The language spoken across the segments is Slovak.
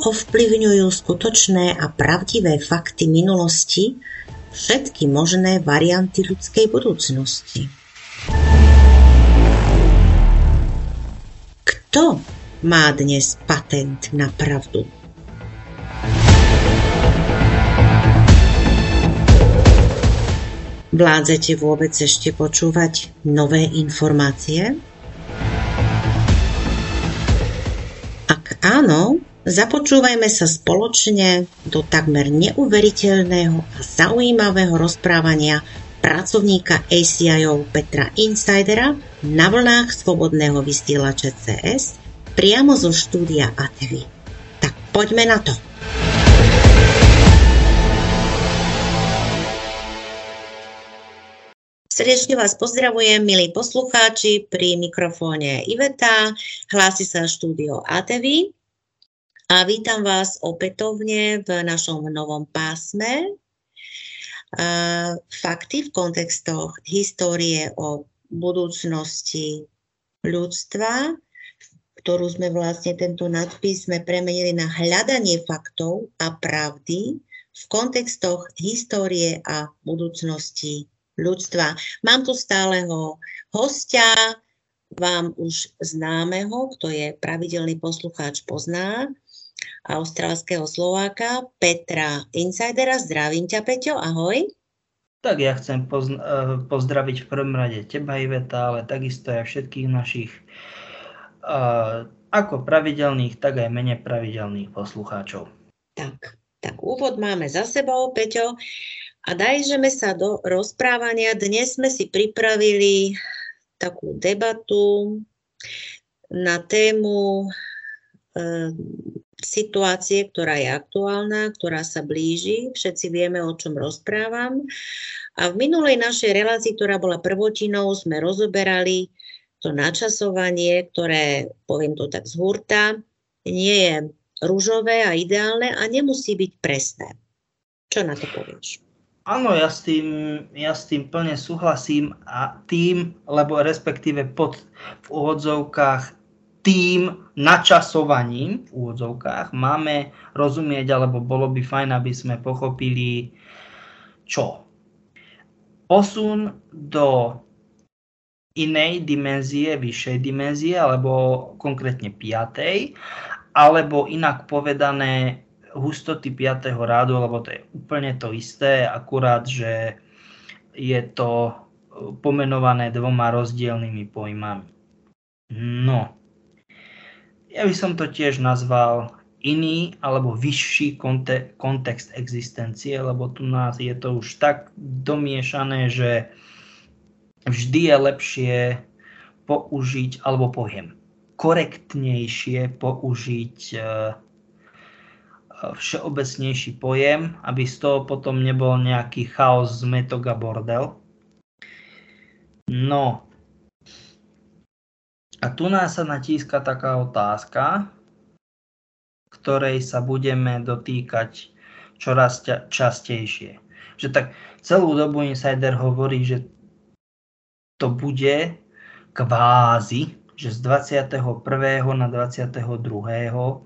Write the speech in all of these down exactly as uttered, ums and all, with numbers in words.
ovplyvňujú skutočné a pravdivé fakty minulosti všetky možné varianty ľudskej budúcnosti. Kto má dnes patent na pravdu? Vládzete vôbec ešte počúvať nové informácie? Ak áno, započúvajme sa spoločne do takmer neuveriteľného a zaujímavého rozprávania pracovníka á cé í ó Petra Insidera na vlnách Slobodného vysielača cé es priamo zo štúdia á té vé. Tak poďme na to. Srdečne vás pozdravujem, milí poslucháči, pri mikrofóne Iveta, hlási sa štúdio á té vé a vítam vás opätovne v našom novom pásme. Fakty v kontextoch histórie o budúcnosti ľudstva, ktorú sme vlastne tento nadpis sme premenili na hľadanie faktov a pravdy v kontextoch histórie a budúcnosti ľudstva. Mám tu stáleho hostia, vám už známeho, kto je pravidelný poslucháč, pozná, austrálskeho Slováka Petra Insidera. Zdravím ťa, Peťo, ahoj. Tak ja chcem pozn- pozdraviť v prvom rade teba, Iveta, ale takisto aj všetkých našich uh, ako pravidelných, tak aj menej pravidelných poslucháčov. Tak, tak úvod máme za sebou, Peťo. A dajme sa do rozprávania. Dnes sme si pripravili takú debatu na tému e, situácie, ktorá je aktuálna, ktorá sa blíži. Všetci vieme, o čom rozprávam. A v minulej našej relácii, ktorá bola prvotinou, sme rozoberali to načasovanie, ktoré, poviem to tak z hurta, nie je ružové a ideálne a nemusí byť presné. Čo na to povieš? Áno, ja s tým, ja s tým plne súhlasím a tým, lebo respektíve pod v úvodzovkách tým načasovaním v úvodzovkách máme rozumieť, alebo bolo by fajn, aby sme pochopili čo? Posun do inej dimenzie, vyššej dimenzie, alebo konkrétne piatej, alebo inak povedané hustoty piateho rádu, lebo to je úplne to isté, akurát, že je to pomenované dvoma rozdielnymi pojmami. No, ja by som to tiež nazval iný alebo vyšší konte- kontext existencie, lebo tu nás je to už tak domiešané, že vždy je lepšie použiť, alebo poviem, korektnejšie použiť všeobecnejší pojem, aby z toho potom nebol nejaký chaos, zmetok a bordel. No. A tu nás sa natíska taká otázka, ktorej sa budeme dotýkať čoraz častejšie. Že tak celú dobu Insider hovorí, že to bude kvázi, že z dvadsiateho prvého na dvadsiateho druhého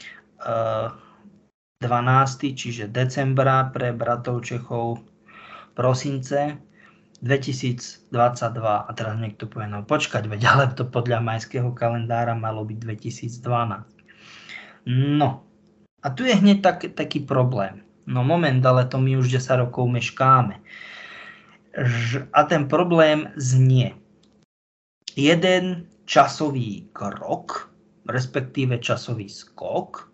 dvanásteho čiže decembra pre bratov Čechov, prosince dvetisícdvadsaťdva. A teraz niekto povie, no počkať, veď ale to podľa majského kalendára malo byť dvetisícdvanásť. No, a tu je hneď tak, taký problém. No moment, ale to my už desať rokov meškáme. A ten problém znie. Jeden časový krok, respektíve časový skok,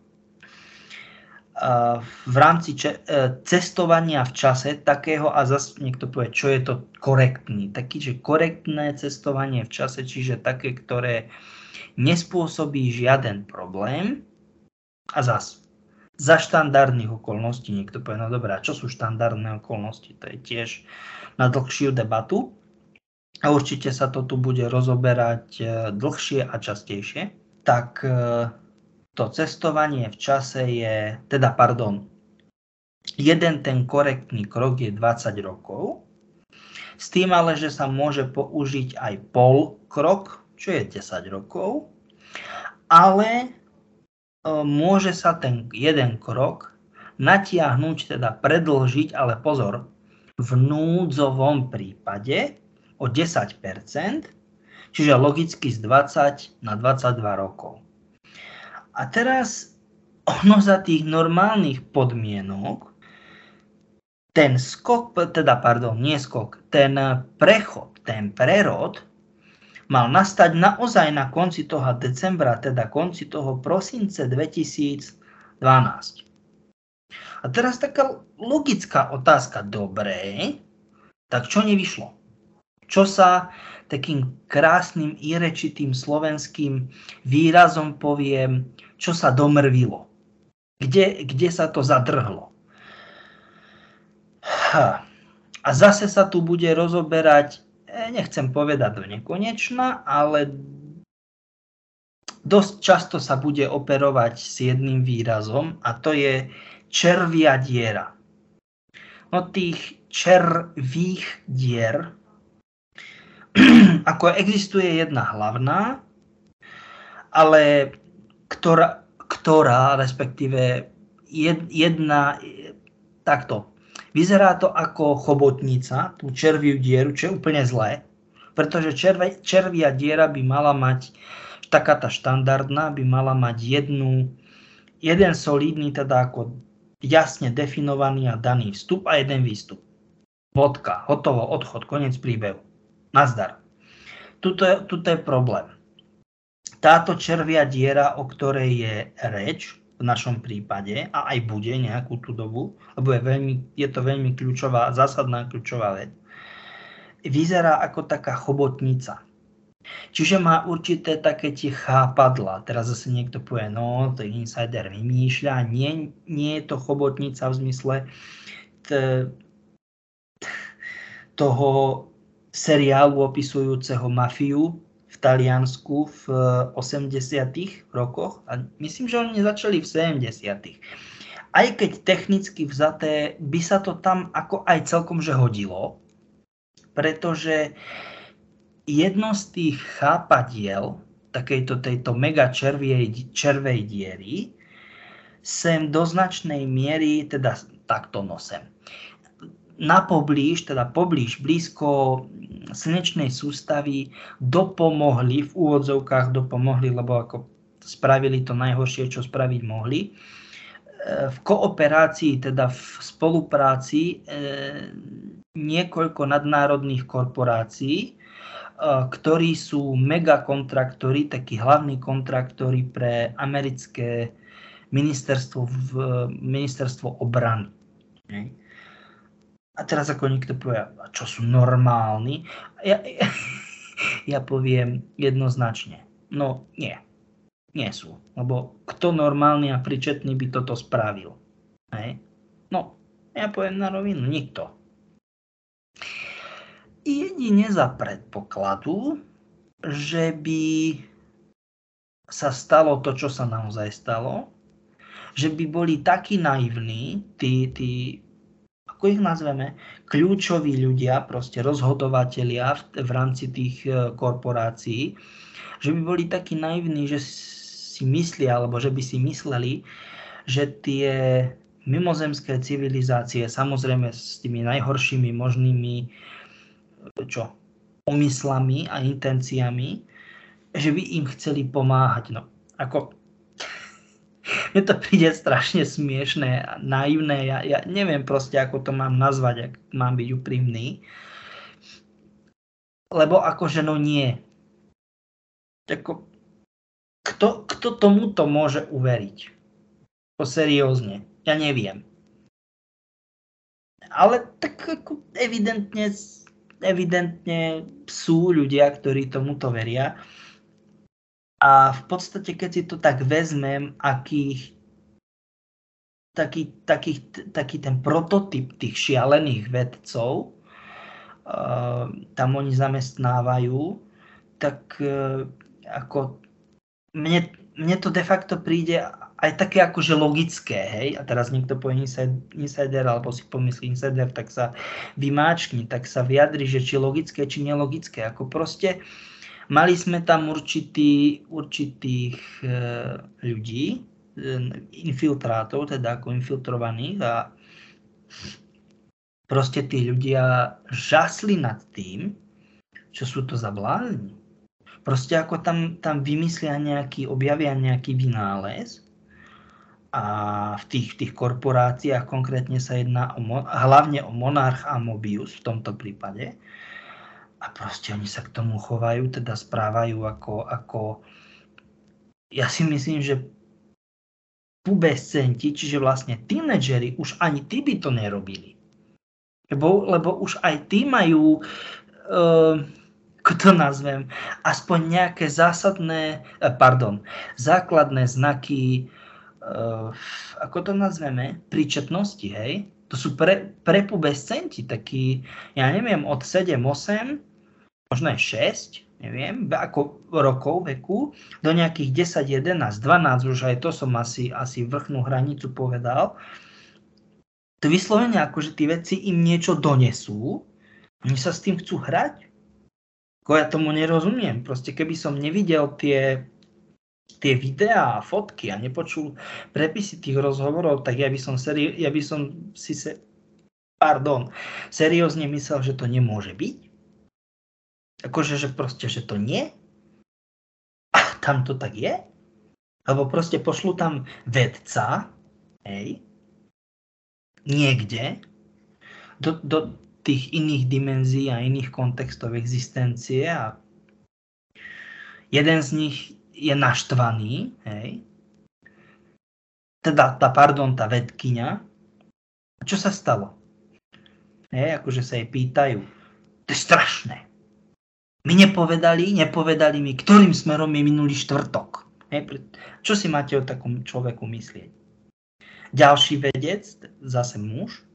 v rámci cestovania v čase takého, a zase niekto povie, čo je to korektný, taký, že korektné cestovanie v čase, čiže také, ktoré nespôsobí žiaden problém, a zase za štandardných okolností, niekto povie, no dobré, čo sú štandardné okolnosti, to je tiež na dlhšiu debatu a určite sa to tu bude rozoberať dlhšie a častejšie, tak to cestovanie v čase je, teda pardon, jeden ten korektný krok je dvadsať rokov, s tým ale, že sa môže použiť aj pol krok, čo je desať rokov, ale môže sa ten jeden krok natiahnuť, teda predĺžiť, ale pozor, v núdzovom prípade o desať percent, čiže logicky z dvadsať na dvadsaťdva rokov. A teraz ono za tých normálnych podmienok, ten skok, teda pardon, nie skok, ten prechod, ten prerod mal nastať naozaj na konci toho decembra, teda konci toho prosince dvetisícdvanásť. A teraz taká logická otázka, dobre, tak čo nevyšlo? Čo sa takým krásnym irečitým slovenským výrazom poviem, čo sa domrvilo? Kde, kde sa to zadrhlo? A zase sa tu bude rozoberať, nechcem povedať do nekonečna, ale dosť často sa bude operovať s jedným výrazom a to je červia diera. No tých červých dier, ako existuje jedna hlavná, ale ktorá, ktorá respektíve jedna, takto, vyzerá to ako chobotnica, tú červiu dieru, čo je úplne zlé, pretože červe, červia diera by mala mať, taká tá štandardná, by mala mať jednu, jeden solidný, teda ako jasne definovaný a daný vstup a jeden výstup. Bodka, hotovo, odchod, koniec príbehu. Nazdar. Tuto je, tuto je problém. Táto červia diera, o ktorej je reč v našom prípade, a aj bude nejakú tú dobu, lebo je, veľmi, je to veľmi kľúčová, zásadná kľúčová vec, vyzerá ako taká chobotnica. Čiže má určité také tie chápadla. Teraz zase niekto povie, no, to insider vymýšľa. Nie, nie je to chobotnica v zmysle t- toho seriálu opisujúceho mafiu v Taliansku v osemdesiatych rokoch. A myslím, že oni začali v sedemdesiatych. Aj keď technicky vzaté by sa to tam ako aj celkom že hodilo, pretože jedno z tých chápadiel takejto tejto mega červej, červej diery sem do značnej miery, teda takto nosem, na poblíž, teda poblíž, blízko slnečnej sústavy dopomohli, v úvodzovkách dopomohli, lebo ako spravili to najhoršie, čo spraviť mohli, v kooperácii, teda v spolupráci niekoľko nadnárodných korporácií, ktorí sú megakontraktori, takí hlavní kontraktori pre americké ministerstvo, v, ministerstvo obrany. A teraz ako niekto povie, čo sú normálni, ja, ja, ja poviem jednoznačne, no nie, nie sú. Lebo kto normálny a pričetný by toto spravil? Hej? No, ja poviem na rovinu, nikto. Jedine za predpokladu, že by sa stalo to, čo sa naozaj stalo, že by boli takí naivní, tí, tí, ako ich nazveme, kľúčoví ľudia, proste rozhodovatelia v, v rámci tých korporácií, že by boli takí naivní, že si myslia, alebo že by si mysleli, že tie mimozemské civilizácie, samozrejme s tými najhoršími možnými čo, úmyslami a intenciami, že by im chceli pomáhať. No, ako, mne to príde strašne smiešné a naivné, ja, ja neviem proste, ako to mám nazvať, ak mám byť úprimný. Lebo akože no nie. Ako, kto, kto tomuto môže uveriť? To seriózne, ja neviem. Ale tak ako evidentne Evidentne sú ľudia, ktorí tomuto veria. A v podstate, keď si to tak vezmem, akých, taký, taký, taký ten prototyp tých šialených vedcov uh, tam oni zamestnávajú, tak uh, ako mne, mne to de facto príde aj také akože logické, hej, a teraz niekto povie insider, alebo si pomyslí insider, tak sa vymáčkni, tak sa vyjadri, že či logické, či nelogické, ako proste mali sme tam určitý, určitých e, ľudí, infiltrátov, teda ako infiltrovaných a proste tí ľudia žasli nad tým, čo sú to za blázni. Proste ako tam, tam vymyslia nejaký, objavia nejaký vynález a v tých, v tých korporáciách konkrétne sa jedná o, hlavne o Monarch a Mobius v tomto prípade. A proste oni sa k tomu chovajú, teda správajú ako, ako ja si myslím, že pubescenti, čiže vlastne tínedžeri, už ani tí by to nerobili. Lebo, lebo už aj tí majú, uh, ako to nazvem, aspoň nejaké zásadné, pardon, základné znaky, uh, ako to nazveme, príčetnosti, hej? To sú pre, prepubescenti, takí, ja neviem, od sedem osem, možno aj šesť, neviem, ako rokov veku, do nejakých desať, jedenásť, dvanásť, už aj to som asi, asi vrchnú hranicu povedal. To vyslovene akože tí vedci im niečo donesú, oni sa s tým chcú hrať. Ako ja tomu nerozumiem. Proste keby som nevidel tie, tie videá a fotky a nepočul prepisy tých rozhovorov, tak ja by som, seri- ja by som si se, pardon, seriózne myslel, že to nemôže byť. Akože, že proste, že to nie. A tam to tak je. Alebo proste pošlu tam vedca, hej, niekde, do, do tých iných dimenzií a iných kontextov existencie a jeden z nich je naštvaný, hej, teda tá, pardon, tá vedkyňa. A čo sa stalo? Hej, akože sa jej pýtajú, to je strašné. My nepovedali, nepovedali mi, ktorým smerom je minulý štvrtok. Hej, čo si máte o takom človeku myslieť? Ďalší vedec, zase muž.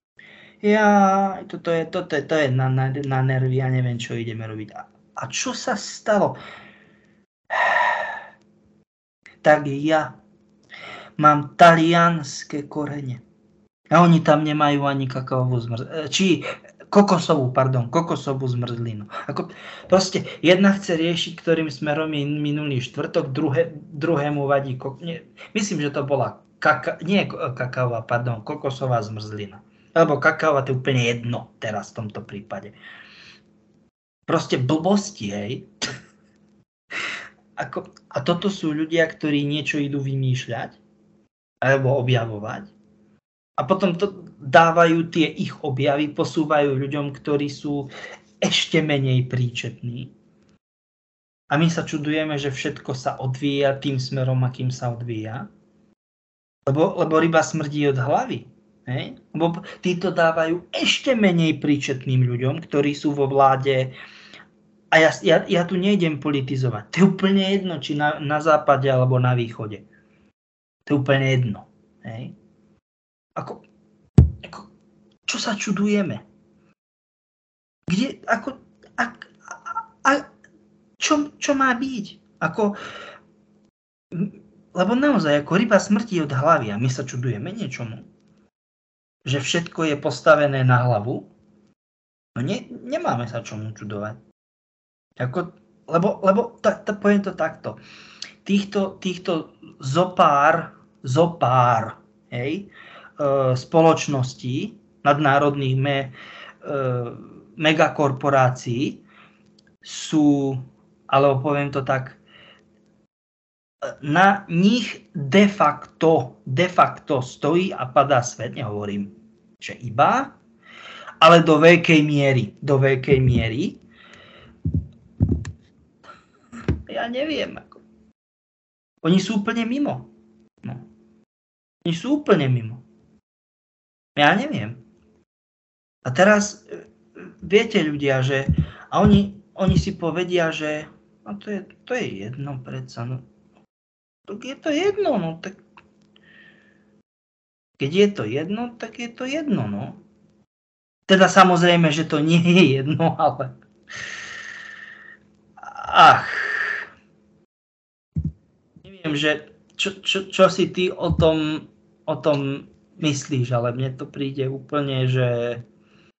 Ja, toto je, toto je, to je na, na, na nervy, ja neviem, čo ideme robiť. A, a čo sa stalo? Tak ja mám talianské korene. A oni tam nemajú ani kakaovú zmrzlinu. Či kokosovú, pardon, kokosovú zmrzlinu. Ako, proste jedna chce riešiť, ktorým smerom je minulý štvrtok, druhé, druhému vadí, nie, myslím, že to bola kaka, nie kakaová, pardon, kokosová zmrzlina. Lebo kakaová to je úplne jedno teraz v tomto prípade. Proste blbosti, hej. Ako, a toto sú ľudia, ktorí niečo idú vymýšľať alebo objavovať. A potom to dávajú tie ich objavy, posúvajú ľuďom, ktorí sú ešte menej príčetní. A my sa čudujeme, že všetko sa odvíja tým smerom, akým sa odvíja. Lebo, lebo ryba smrdí od hlavy. Hej? Lebo títo dávajú ešte menej príčetným ľuďom, ktorí sú vo vláde. A ja, ja, ja tu nejdem politizovať. To je úplne jedno, či na, na západe alebo na východe. To je úplne jedno. Hej? Ako, ako, čo sa čudujeme? Kde, ako, ak, a, a, čo, čo má byť? Ako, lebo naozaj, ako ryba smrti od hlavy a my sa čudujeme niečomu. Že všetko je postavené na hlavu. No ne, nemáme sa čomu čudovať. Ako, lebo, lebo ta, ta, poviem to takto. Týchto, týchto zopár, zopár, hej, spoločností, nadnárodných me, megakorporácií sú, alebo poviem to tak, na nich de facto, de facto stojí a padá svet, nehovorím, že iba, ale do veľkej miery, do veľkej miery. Ja neviem, ako. Oni sú úplne mimo. No. Oni sú úplne mimo. Ja neviem. A teraz viete ľudia, že a oni, oni si povedia, že no to je, to je jedno predsa. No. Tak je to jedno, no tak keď je to jedno, tak je to jedno, no. Teda samozrejme, že to nie je jedno, ale ach. Neviem, že čo, čo, čo si ty o tom, o tom myslíš, ale mne to príde úplne, že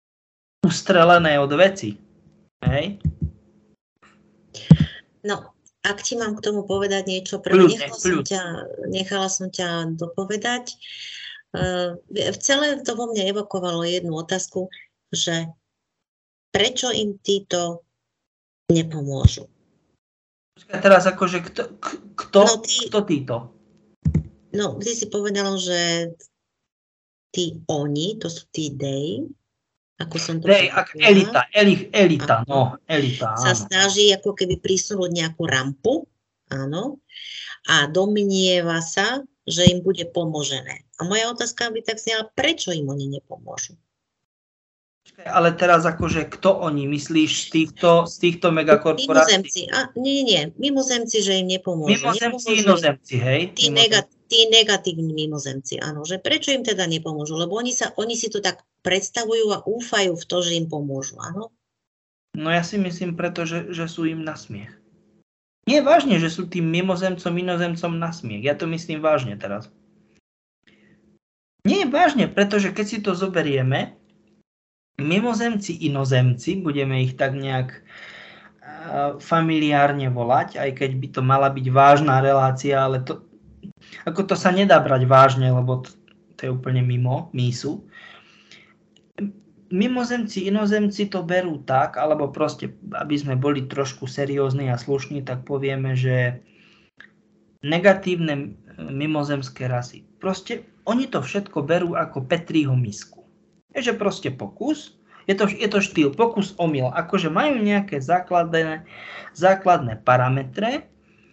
ustrelené od veci. Hej? No, ak ti mám k tomu povedať niečo, prvé, Kľudne, nechala, som kľudne. ťa, nechala som ťa dopovedať. Uh, celé to vo mne evokovalo jednu otázku, že prečo im títo nepomôžu? Teraz akože kto, kto, no, ty, kto títo? No, ty si povedal, že tí oni, to sú tí they, ako som to They, ak elita, eli, elita, áno, no, elita, sa áno. snaží ako keby prisunúť nejakú rampu, áno, a domnieva sa, že im bude pomožené. A moja otázka by tak znela, prečo im oni nepomôžu? Ale teraz akože, kto oni? Myslíš z týchto, z týchto megakorporácií? Mimozemci. A, nie, nie, mimozemci, že im nepomôžu. Mimozemci, inozemci, hej? Tí, nega, tí negatívni mimozemci, áno. Že prečo im teda nepomôžu? Lebo oni, sa, oni si to tak predstavujú a úfajú v to, že im pomôžu, áno? No ja si myslím preto, že, že sú im na smiech. Nie vážne, že sú tým mimozemcom, inozemcom na smiech. Ja to myslím vážne teraz. Nie vážne, pretože keď si to zoberieme, mimozemci, inozemci, budeme ich tak nejak uh, familiárne volať, aj keď by to mala byť vážna relácia, ale to, ako to sa nedá brať vážne, lebo to, to je úplne mimo mísu. Mimozemci, inozemci to berú tak, alebo proste, aby sme boli trošku seriózni a slušní, tak povieme, že negatívne mimozemské rasy, proste oni to všetko berú ako Petriho misku. Je, že proste pokus, je to, je to štýl pokus omyl, akože majú nejaké základné, základné parametre,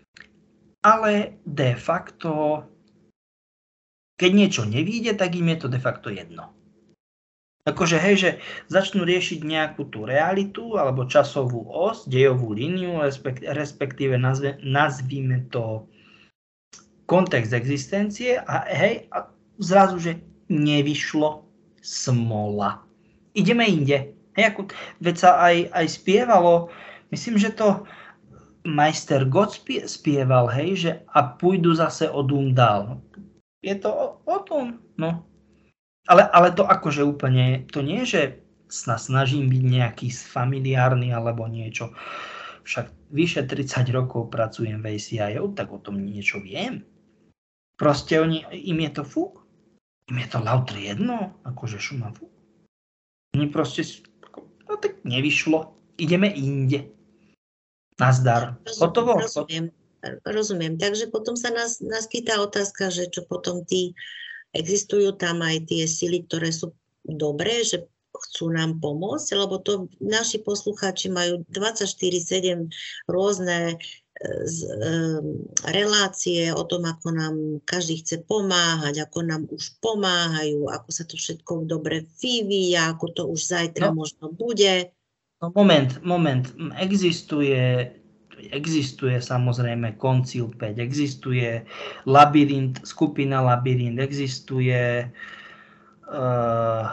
ale de facto, keď niečo nevíde, tak im je to de facto jedno. Akože hej, že začnú riešiť nejakú tú realitu, alebo časovú os, dejovú líniu, respektíve nazve, nazvime to kontext existencie a hej, a zrazu, že nevyšlo, smola. Ideme inde. Hej, ako, veď sa aj, aj spievalo, myslím, že to majster God spie, spieval, hej, že a pôjdu zase o dům dál. Je to o, o tom, no. Ale, ale to akože úplne, to nie, že sa snažím byť nejaký familiárny alebo niečo. Však vyše tridsať rokov pracujem v á cé í ó, tak o tom niečo viem. Proste oni, im je to fúk. Im je to lautre jedno, akože šuma fúk. Oni proste, no tak nevyšlo, ideme inde. Nazdar. Hotovo. Rozumiem, rozumiem. Takže potom sa nás naskytá otázka, že čo potom tí, existujú tam aj tie sily, ktoré sú dobré, že chcú nám pomôcť, lebo to naši poslucháči majú dvadsaťštyri sedem rôzne z, um, relácie o tom, ako nám každý chce pomáhať, ako nám už pomáhajú, ako sa to všetko dobre vyvíja, ako to už zajtra no, možno bude. No moment, moment. Existuje, existuje samozrejme Koncil päť, existuje Labyrint, skupina Labyrint, existuje uh,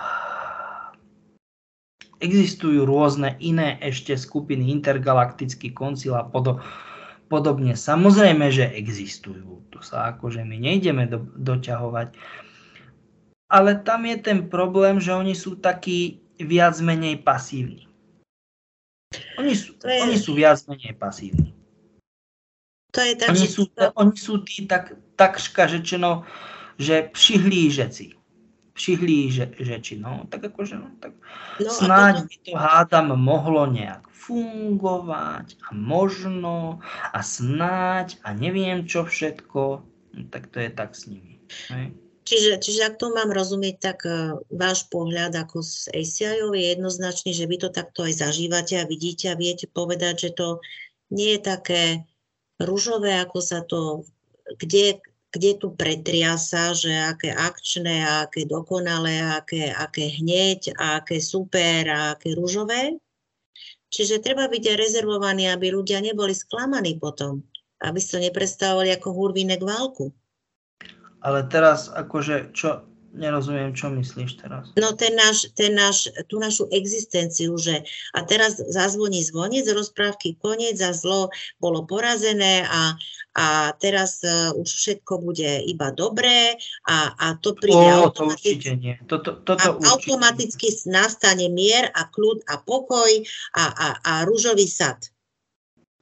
existujú rôzne iné ešte skupiny, Intergalaktický koncil a podobne. Podobne, samozrejme, že existujú. To sa akože my nejdeme do, doťahovať. Ale tam je ten problém, že oni sú takí viac menej pasívni. Oni sú, je, oni sú viac menej pasívni. To je tak, oni, že... sú, to... oni sú tí tak, takška řečeno, že přihlížeci. Přihlížeči, no. Tak akože, no, tak no, snáď by to hádam mohlo nejak fungovať a možno a snáď a neviem čo všetko, no, tak to je tak s nimi. Hej. Čiže, čiže ak to mám rozumieť, tak uh, váš pohľad ako z á cé í ó je jednoznačný, že vy to takto aj zažívate a vidíte a viete povedať, že to nie je také ružové, ako sa to, kde, kde tu pretriasa, že aké akčné, a aké dokonalé, a aké, aké hneď, a aké super, a aké ružové. Čiže treba byť aj rezervovaný, aby ľudia neboli sklamaní potom, aby si to nepredstavovali ako hurvínek válku. Ale teraz akože, čo, nerozumiem, čo myslíš teraz? No ten náš, ten náš, tú našu existenciu, že a teraz zazvoní zvonec, rozprávky koniec, a zlo bolo porazené a, a teraz uh, už všetko bude iba dobré a, a to príde o, automaticky. To nie. Toto, toto a automaticky nie. Nastane mier a kľud a pokoj a, a, a ružový sad.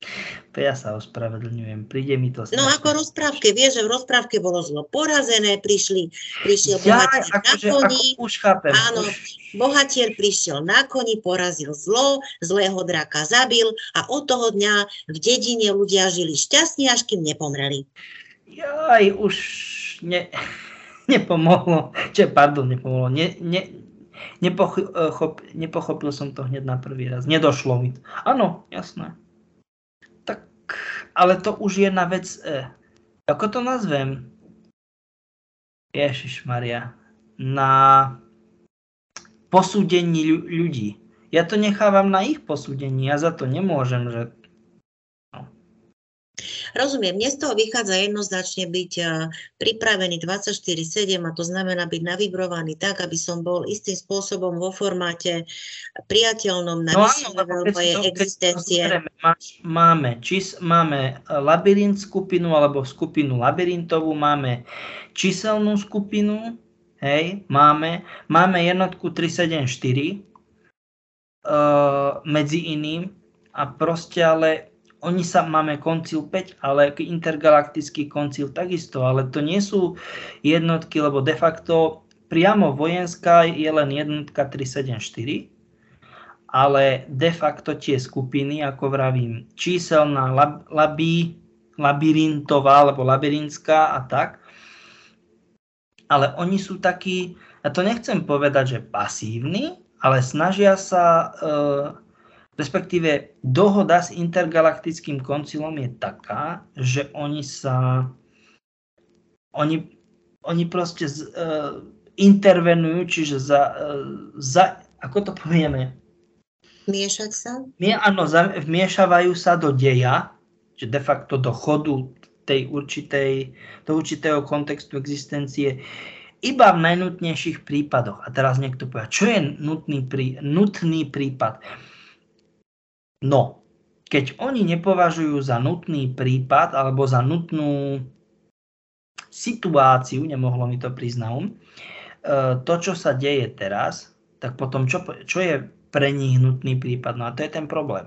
Ja sa ospravedlňujem, príde mi to No strašne. ako rozprávke, vieš, že v rozprávke bolo zlo porazené, prišli, prišiel Ja, bohatier na akože, koni, ako už chápem. áno, Už... bohatier prišiel na koni, porazil zlo, zlého draka zabil a od toho dňa v dedine ľudia žili šťastní, až kým nepomreli. Jaj, už ne, nepomohlo, čiže pardon, nepomohlo, ne, ne, nepochop, nepochopil som to hneď na prvý raz, nedošlo mi to. Áno, jasné. Tak, ale to už je na vec, eh, ako to nazvem? Ježišmaria, na posúdení ľudí. Ja to nechávam na ich posúdení, ja za to nemôžem, že... Rozumiem, mne z toho vychádza jednoznačne byť pripravený dvadsaťštyri sedem a to znamená byť navibrovaný tak, aby som bol istým spôsobom vo formáte priateľnom na no, vyššie level mojej existencie. Máme, čís, máme labyrint skupinu alebo skupinu labyrintovú, máme číselnú skupinu, hej, máme, máme jednotku tri sedem štyri uh, medzi iným a proste ale oni sa, máme koncil päť, ale intergalaktický koncil takisto, ale to nie sú jednotky, lebo de facto priamo vojenská je len jednotka tri sedem štyri, ale de facto tie skupiny, ako vravím, číselná, lab, labí, labyrintová, alebo labyrintská a tak, ale oni sú takí, ja to nechcem povedať, že pasívni, ale snažia sa... Uh, respektíve dohoda s intergalaktickým koncilom je taká, že oni sa, oni, oni proste z, uh, intervenujú, čiže za, uh, za, ako to povieme? Miešať sa? Mie, áno, za, vmiešavajú sa do deja, že de facto do chodu tej určitej, do určitého kontextu existencie, iba v najnutnejších prípadoch. A teraz niekto povie, čo je nutný, prí, nutný prípad? No, keď oni nepovažujú za nutný prípad alebo za nutnú situáciu, nemohlo mi to priznať, to, čo sa deje teraz, tak potom čo, čo je pre nich nutný prípad? No a to je ten problém.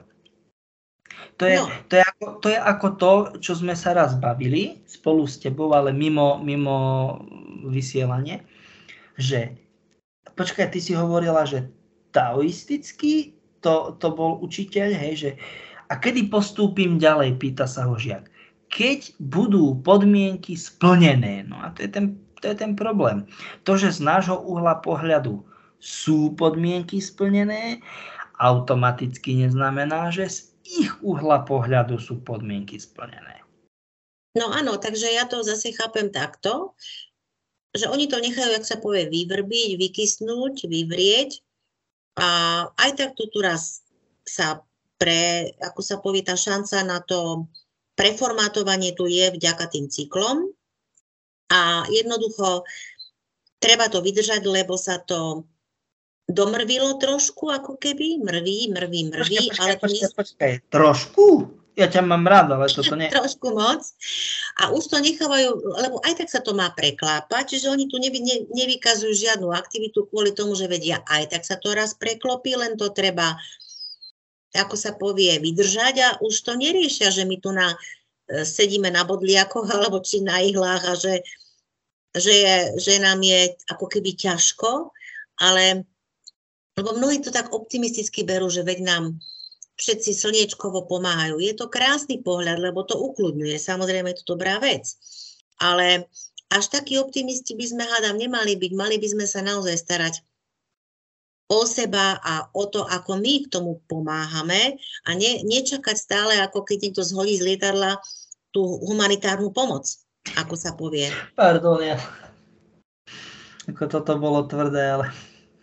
To je, no. to, je ako, to je ako to, čo sme sa raz bavili spolu s tebou, ale mimo, mimo vysielanie, že počkaj, ty si hovorila, že taoistický To, to bol učiteľ, hej, že a kedy postúpim ďalej, pýta sa ho žiak. Keď budú podmienky splnené, no a to je ten, to je ten problém. To, že z nášho uhla pohľadu sú podmienky splnené, automaticky neznamená, že z ich uhla pohľadu sú podmienky splnené. No áno, takže ja to zase chápem takto, že oni to nechajú, jak sa povie, vyvrbiť, vykysnúť, vyvrieť, a aj tak tu raz sa pre, ako sa povie, tá šanca na to preformátovanie tu je vďaka tým cyklom a jednoducho treba to vydržať, lebo sa to domrvilo trošku, ako keby, mrví, mrví, mrví. Počkaj, počkaj, ale počkaj, počkaj, trošku? Ja ťa mám rád, ale toto nie. Trošku moc. A už to nechávajú, lebo aj tak sa to má preklápať, čiže oni tu nevy, ne, nevykazujú žiadnu aktivitu kvôli tomu, že vedia, aj tak sa to raz preklopí, len to treba, ako sa povie, vydržať a už to neriešia, že my tu na, sedíme na bodliakoch alebo či na ihlách a že, že, je, že nám je ako keby ťažko, ale lebo mnohí to tak optimisticky berú, že veď nám všetci slniečkovo pomáhajú. Je to krásny pohľad, lebo to ukľudňuje. Samozrejme je to dobrá vec. Ale až takí optimisti by sme, hádam, nemali byť. Mali by sme sa naozaj starať o seba a o to, ako my k tomu pomáhame a ne, nečakať stále, ako keď niekto zhodí z lietadla tú humanitárnu pomoc, ako sa povie. Pardon, ja. Ako toto bolo tvrdé, ale...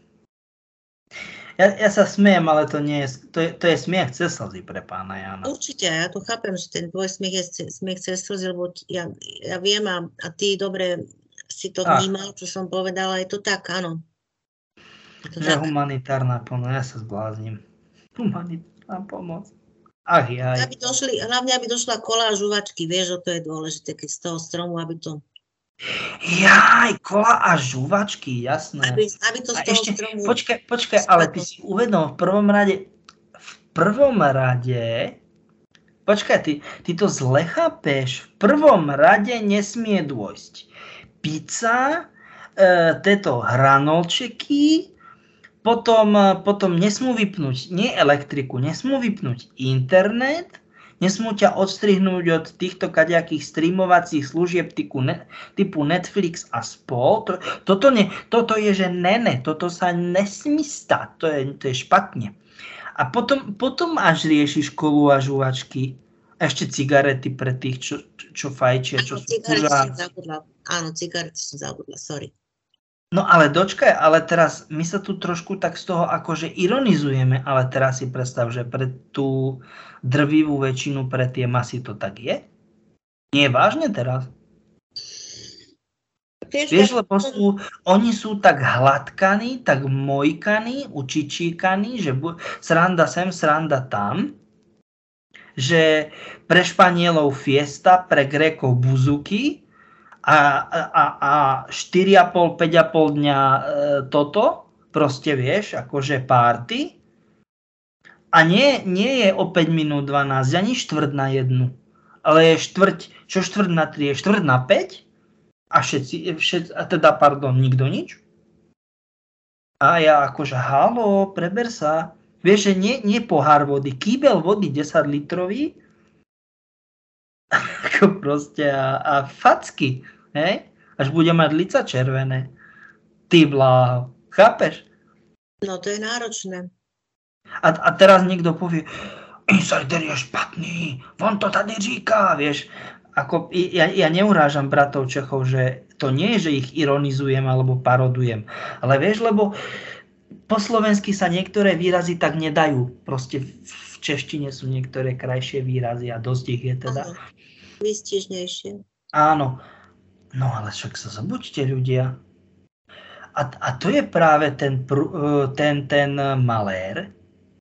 Ja, ja sa smiem, ale to nie je, to je, to je smiech cez slzy pre pána Jána. Určite, ja to chápem, že ten tvoj smiech je smiech cez slzy, lebo ja, ja viem a, a ty dobre si to vnímal, čo som povedala, je to tak, áno. Je to tak. Humanitárna pomoc, ja sa zblázním. Humanitárna pomoc. Ach jaj. Aby došli, hlavne, aby došla kola a žuvačky, vieš, že to je dôležité, keď z toho stromu, aby to... Jaj, kola a žuvačky, jasné. Aby, aby to z toho ešte, stromu... Počkaj, počkaj, ale ty si uvedom v prvom rade, v prvom rade počkaj, ty, ty to zle chápeš. V prvom rade nesmie dôjsť pizza, e, tieto hranolčeky, potom, potom nesmú vypnúť nie elektriku, nesmú vypnúť internet, nesmú ťa odstrihnúť od týchto kadejakých streamovacích služieb typu, ne, typu Netflix a spol. To, toto, nie, toto je, že ne, ne, toto sa nesmí stať, to je, to je špatne. A potom, potom až riešiš kolu a žuvačky. Ešte cigarety pre tých, čo, čo fajčia, čo Áno, sú cigarety kurva. som zabudla. Áno, cigarety som zabudla, sorry. No ale dočkaj, ale teraz my sa tu trošku tak z toho akože ironizujeme, ale teraz si predstav, že pre tú drvivú väčšinu, pre tie masy to tak je? Nie je vážne teraz? Vieš, Vieš, tak- lebo sú, oni sú tak hladkaní, tak mojkaní, učičíkaní, že bu- sranda sem, sranda tam, že pre Španielov fiesta, pre Grékov buzuky a, a, a štyri a pol, päť a pol dňa e, toto, proste vieš, akože party. A nie, nie je o päť minút dvanásť, ani štvrť na jednu, ale je štvrť, čo štvrť na tri, je štvrť na päť? A všetci, všetci, a teda, pardon, nikto nič? A ja akože, halo, preber sa. Vieš, že nie, nie pohár vody, kýbel vody desať litrový, ako proste, a, a facky, hej? Až bude mať lica červené. Ty bláho, chápeš? No to je náročné. A, a teraz niekto povie, insider je špatný, on to tady říká, vieš. Ako, ja, ja neurážam bratov Čechov, že to nie je, že ich ironizujem alebo parodujem, ale vieš, lebo po slovensky sa niektoré výrazy tak nedajú. Proste v češtine sú niektoré krajšie výrazy a dosť ich je teda. Áno, výstižnejšie. Áno, no ale však sa zabuďte ľudia. A, a to je práve ten, ten, ten malér,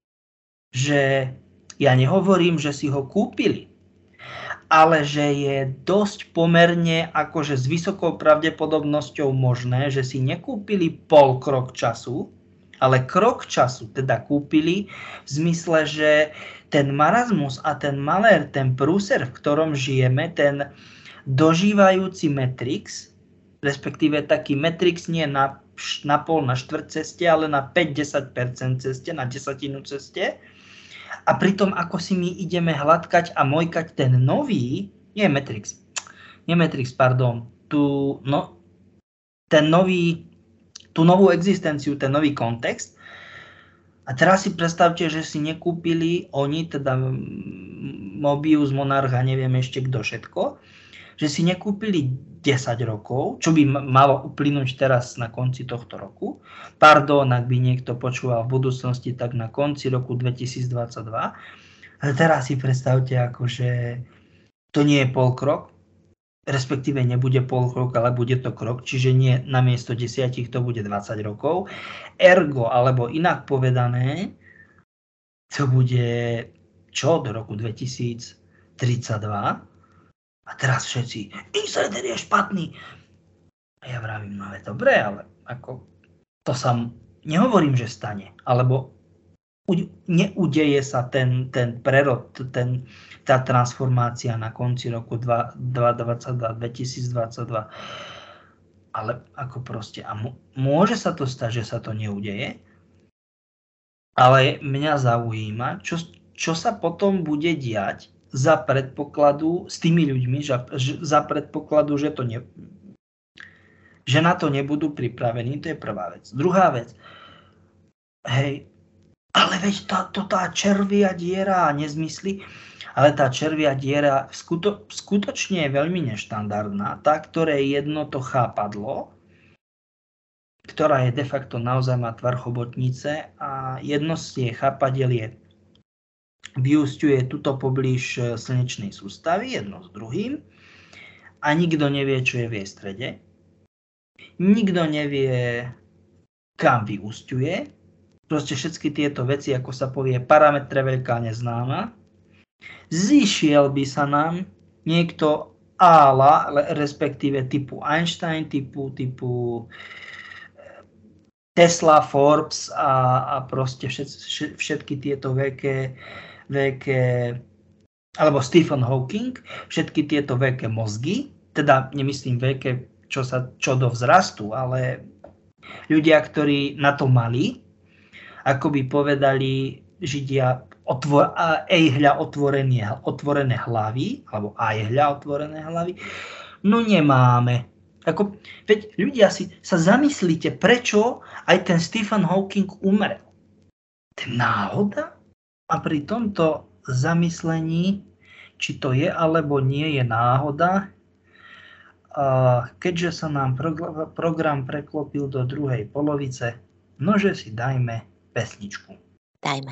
že ja nehovorím, že si ho kúpili, ale že je dosť pomerne akože s vysokou pravdepodobnosťou možné, že si nekúpili pol krok času, ale krok času teda kúpili v zmysle, že ten marazmus a ten malér, ten prúser, v ktorom žijeme, ten dožívajúci Matrix, respektíve taký Matrix nie na, na pol, na štvrť ceste, ale na päť až desať percent ceste, na desatinu ceste. A pritom, ako si my ideme hladkať a mojkať ten nový, nie Matrix, nie Matrix, pardon, tu, no, ten nový, tú novú existenciu, ten nový kontext. A teraz si predstavte, že si nekúpili oni, teda Mobius, Monarch a neviem ešte kto všetko, že si nekúpili desať rokov, čo by malo uplynúť teraz na konci tohto roku. Pardon, ak by niekto počúval v budúcnosti, tak na konci roku dvetisícdvadsaťdva. Ale teraz si predstavte, akože to nie je pol krok, respektíve nebude pol krok, ale bude to krok, čiže nie namiesto desiatich to bude dvadsať rokov. Ergo, alebo inak povedané, to bude čo do roku dvetisíctridsaťdva. A teraz všetci, insider je špatný. A ja vravím, no je dobre, ale ako to sa nehovorím, že stane, alebo neudeje sa ten, ten prerod, ten, tá transformácia na konci roku dvetisícdvadsaťdva. Ale ako proste, a môže sa to stať, že sa to neudeje, ale mňa zaujíma, čo, čo sa potom bude diať za predpokladu s tými ľuďmi, za predpokladu, že, to ne, že na to nebudú pripravení, to je prvá vec. Druhá vec, hej, ale veď tá, to tá červia diera a nezmysly, ale tá červia diera skuto, skutočne je veľmi neštandardná, tá, ktoré jedno to chápadlo, ktorá je de facto naozaj má tvar chobotnice a jedno z jej chápadiel je vyúsťuje tuto poblíž slnečnej sústavy, jedno s druhým, a nikto nevie, čo je v jej strede. Nikto nevie, kam vyúsťuje. Proste všetky tieto veci, ako sa povie, parametre veľká neznáma. Zišiel by sa nám niekto ála, respektíve typu Einstein, typu, typu Tesla, Forbes a, a proste všet, všetky tieto veľké veľké alebo Stephen Hawking, všetky tieto veľké mozgy, teda nemyslím veľké, čo, sa, čo do vzrastu, ale ľudia, ktorí na to mali, ako by povedali Židia, otvor, ejhľa otvorené, otvorené hlavy, alebo ajhľa otvorené hlavy, no nemáme. Ako, veď ľudia si sa zamyslíte, prečo aj ten Stephen Hawking umrel. To je náhoda? A pri tomto zamyslení, či to je alebo nie je náhoda, keďže sa nám program preklopil do druhej polovice, nože si dajme pesničku. Dajme.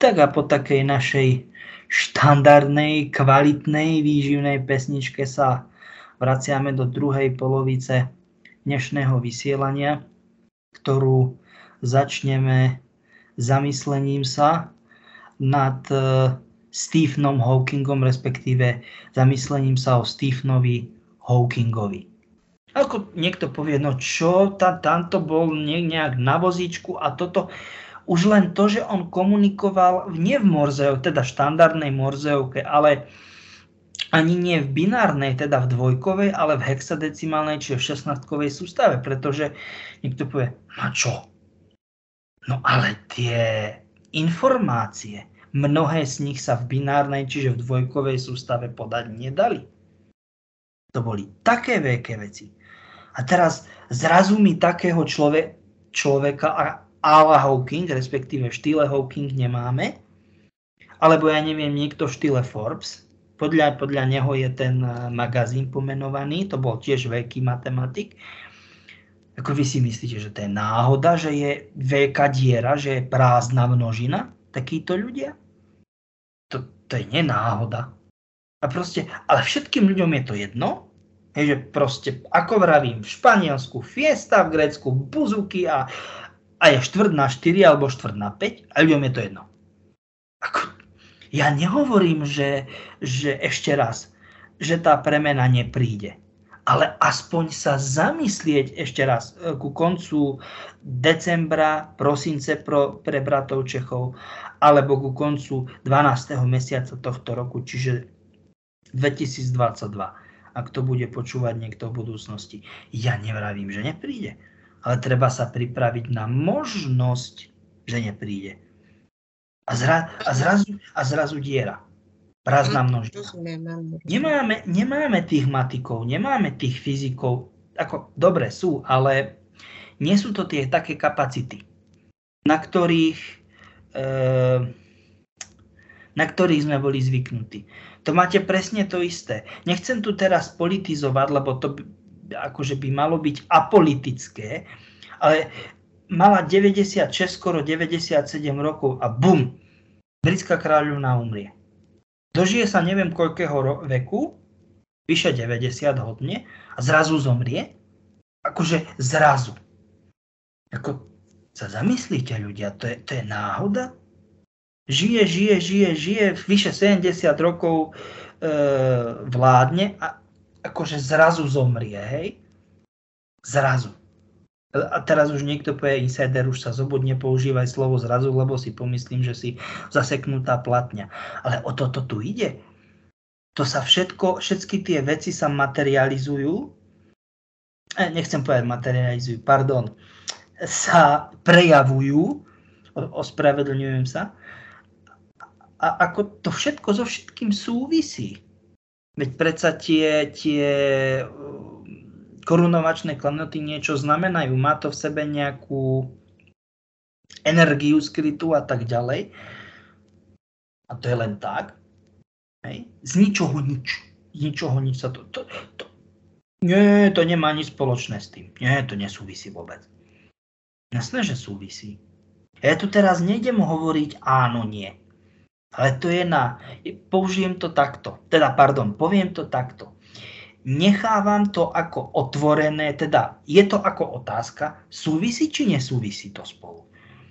Tak a po takej našej štandardnej, kvalitnej, výživnej pesničke sa vraciame do druhej polovice dnešného vysielania, ktorú začneme zamyslením sa nad Stephenom Hawkingom, respektíve zamyslením sa o Stephenovi Hawkingovi. Ako niekto povie, no čo, tá, tamto bol nejak na vozíčku a toto, už len to, že on komunikoval nie v morzeovke, teda štandardnej morzeovke, ale ani nie v binárnej, teda v dvojkovej, ale v hexadecimálnej, čiže v šestnástkovej sústave, pretože niekto povie, no čo? No ale tie informácie, mnohé z nich sa v binárnej, čiže v dvojkovej sústave podať nedali. To boli také veľké veci. A teraz zrazu mi takého človek, človeka a la Hawking, respektíve v štýle Hawking nemáme, alebo ja neviem, niekto v štýle Forbes, podľa, podľa neho je ten magazín pomenovaný, to bol tiež veľký matematik. Ako vy si myslíte, že to je náhoda, že je veľká diera, že je prázdna množina? Takíto ľudia? To, to je nenáhoda. A proste, ale všetkým ľuďom je to jedno, hej, že proste, ako vravím, v Španielsku fiesta, v Grécku buzuky a, a je štvrt na štyri alebo štvrt na päť a ľuďom je to jedno. Ako, ja nehovorím, že, že ešte raz, že tá premena nepríde. Ale aspoň sa zamyslieť ešte raz ku koncu decembra, prosince pro, pre bratov Čechov, alebo ku koncu dvanásteho mesiaca tohto roku, čiže dvetisícdvadsaťdva, ak to bude počúvať niekto v budúcnosti. Ja nevravím, že nepríde, ale treba sa pripraviť na možnosť, že nepríde. A, zra, a, zrazu, a zrazu diera. Prázdna množina. Nemáme, nemáme tých matikov, nemáme tých fyzikov, ako dobre sú, ale nie sú to tie také kapacity, na ktorých, e, na ktorých sme boli zvyknutí. To máte presne to isté. Nechcem tu teraz politizovať, lebo to akože by malo byť apolitické, ale mala deväťdesiatšesť, skoro deväťdesiatsedem rokov a bum, britská kráľovná umrie. Dožije sa neviem koľkého veku, vyše deväťdesiat hodne, a zrazu zomrie. Akože zrazu. Ako sa zamyslíte ľudia, to je, to je náhoda? Žije, žije, žije, žije, vyše sedemdesiat rokov e, vládne a akože zrazu zomrie, hej? Zrazu. A teraz už niekto povie, insider, už sa zobud, nepoužívaj slovo zrazu, lebo si pomyslím, že si zaseknutá platňa. Ale o toto tu ide. To sa všetko, všetky tie veci sa materializujú, eh, nechcem povedať materializujú, pardon, sa prejavujú, ospravedlňujem sa, a ako to všetko so všetkým súvisí. Veď predsa tie, tie korunovačné klenoty niečo znamenajú, má to v sebe nejakú energiu skrytú a tak ďalej. A to je len tak. Hej. Z ničoho nič. Z ničoho nič sa to, to, to... Nie, to nemá nič spoločné s tým. Nie, to nesúvisí vôbec. Jasné, že súvisí. Ja tu teraz nejdem hovoriť áno, nie. Ale to je na... Použijem to takto. Teda, pardon, poviem to takto. Nechávam to ako otvorené, teda je to ako otázka, súvisí či nesúvisí to spolu.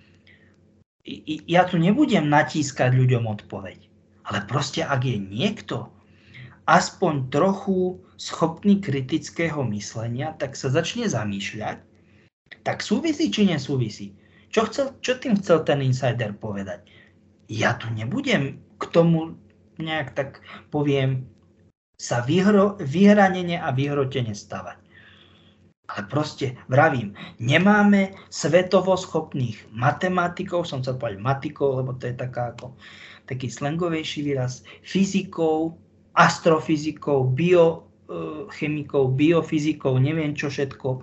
Ja tu nebudem natískať ľuďom odpoveď, ale proste ak je niekto aspoň trochu schopný kritického myslenia, tak sa začne zamýšľať, tak súvisí či nesúvisí. Čo, chcel, čo tým chcel ten insider povedať? Ja tu nebudem k tomu nejak tak poviem, sa vyhro, vyhranene a vyhrotene stavať. Ale proste vravím, nemáme svetovo schopných matematikov, som chcel povedať matikov, lebo to je taká ako, taký slangovejší výraz, fyzikov, astrofyzikov, biochemikov, biofyzikov, neviem čo všetko.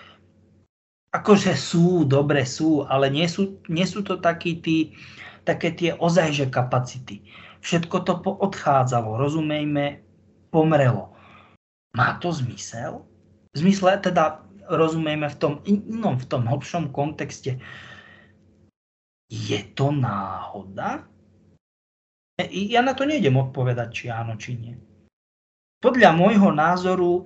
Akože sú, dobre sú, ale nie sú, nie sú to takí tí, také tie ozajže kapacity. Všetko to poodchádzalo, rozumejme, pomrelo. Má to zmysel? V zmysle teda rozumejme v tom inom, v tom hlbšom kontexte. Je to náhoda, Ja na to nejdem odpovedať, či áno, či nie. Podľa môjho názoru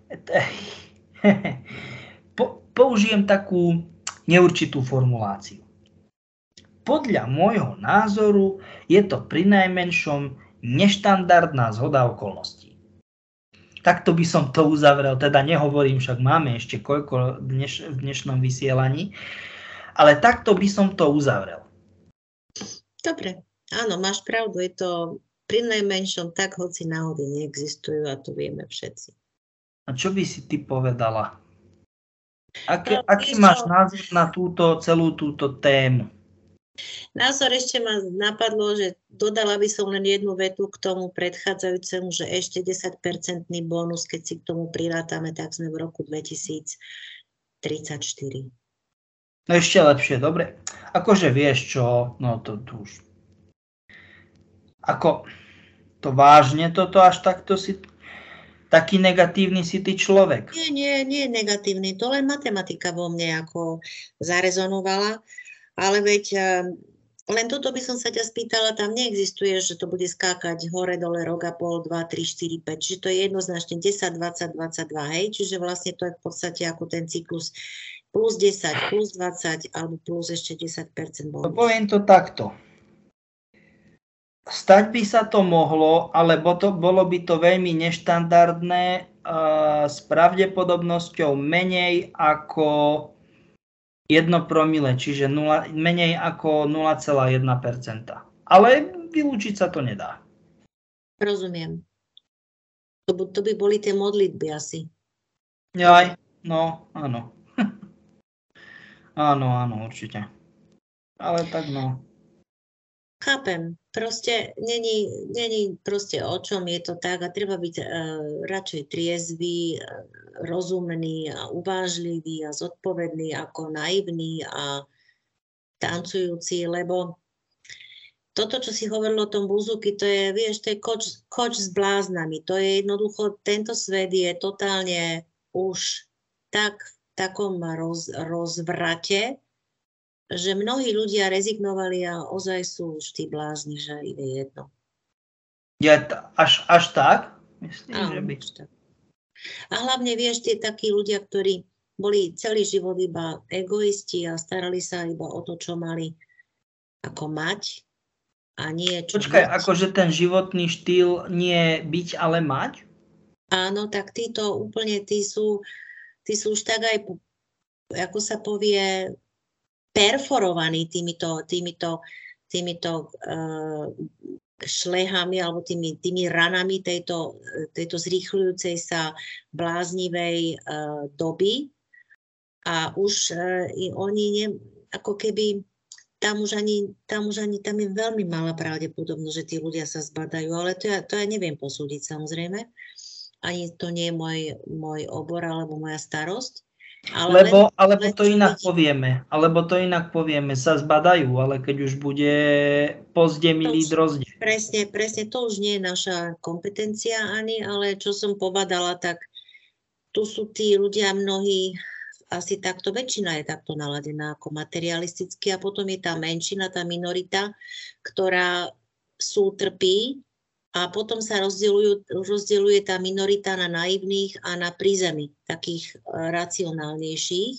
po, použijem takú neurčitú formuláciu. Podľa môjho názoru je to prinajmenšom neštandardná zhoda okolností. Takto by som to uzavrel, teda nehovorím, však máme ešte koľko dneš, v dnešnom vysielaní, ale takto by som to uzavrel. Dobre, áno, máš pravdu, je to prinajmenšom tak, hoci náhody neexistujú a to vieme všetci. A čo by si ty povedala? Aký, No, aký vieš máš čo? názor na túto, celú túto tému? Názor ešte ma napadlo, že dodala by som len jednu vetu k tomu predchádzajúcemu, že ešte desaťpercentný bonus, keď si k tomu prirátame, tak sme v roku dvetisíctridsaťštyri. No ešte lepšie, dobre. Akože vieš čo, no to, to už... Ako, to vážne toto až takto si... Taký negatívny si ty človek. Nie, nie, nie je negatívny, to len matematika vo mne ako zarezonovala, ale veď len toto by som sa ťa spýtala, tam neexistuje, že to bude skákať hore, dole, rok a pol, dva, tri, štyri, päť, čiže to je jednoznačne desať, dvadsať, dvadsaťdva, hej, čiže vlastne to je v podstate ako ten cyklus plus desať, plus dvadsať, alebo plus ešte desať percent bonus. Poviem to takto. Stať by sa to mohlo, ale to, bolo by to veľmi neštandardné uh, s pravdepodobnosťou menej ako jedno promile, čiže nula, menej ako nula celá jedna percenta. Ale vylúčiť sa to nedá. Rozumiem. To, to by boli tie modlitby asi. Jaj, no, áno. Áno, áno, určite. Ale tak no. Chápem, proste není, není proste o čom, je to tak a treba byť uh, radšej triezvy, uh, rozumný a uvážlivý a zodpovedný ako naivný a tancujúci, lebo toto, čo si hovoril o tom Buzuki, to je, vieš, to je koč, koč s bláznami, to je jednoducho, tento svet je totálne už tak v takom roz, rozvrate, že mnohí ľudia rezignovali a ozaj sú už tí blázni, že ide jedno. Je t- až, až tak? Myslím, Áno, že by... tak. A hlavne, vieš, tie takí ľudia, ktorí boli celý život iba egoisti a starali sa iba o to, čo mali ako mať a nie čo Počkaj, byť. akože ten životný štýl nie byť, ale mať? Áno, tak títo úplne, tí sú, tí sú už tak aj, ako sa povie, perforovaní týmito, týmito, týmito uh, šlehami alebo tými, tými ranami tejto, tejto zrýchľujúcej sa bláznivej uh, doby. A už uh, oni ne, ako keby tam už, ani, tam už ani tam je veľmi malá pravdepodobnosť, že tí ľudia sa zbadajú, ale to ja, to ja neviem posúdiť samozrejme. Ani to nie je môj, môj obor alebo moja starosť. Ale Lebo, len, alebo len to inak vidím. povieme, alebo to inak povieme, sa zbadajú, ale keď už bude pozde milý drozde. Presne, presne, to už nie je naša kompetencia ani, ale čo som povedala, tak tu sú tí ľudia mnohí, asi takto, väčšina je takto naladená ako materialisticky a potom je tá menšina, tá minorita, ktorá sú trpí a potom sa rozdeľuje tá minorita na naivných a na prízemí, takých racionálnejších.